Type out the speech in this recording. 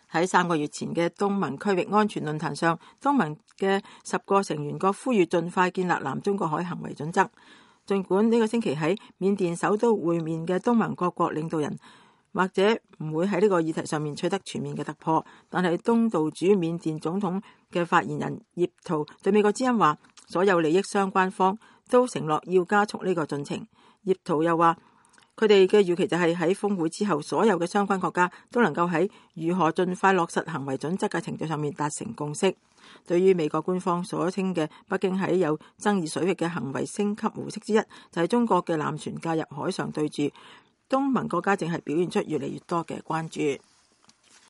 喺3個月前嘅東盟區域安全論壇上，東盟嘅10個成員國呼籲盡快建立南中國海行為準則。儘管呢個星期喺緬甸首都會面嘅東盟各國領導人或者唔會喺呢個議題上面取得全面嘅突破，但係東道主緬甸總統嘅發言人葉圖對美國之音話，所有利益相關方都承諾要加速呢個進程。葉圖又話，佢哋嘅預期就係喺峰會之後，所有嘅相關國家都能夠喺如何盡快落實行為準則嘅程序上面達成共識。對於美國官方所稱嘅北京喺有爭議水域嘅行為升級模式之一，就係中國嘅艦船介入海上對峙，東盟國家正係表現出越嚟越多嘅關注。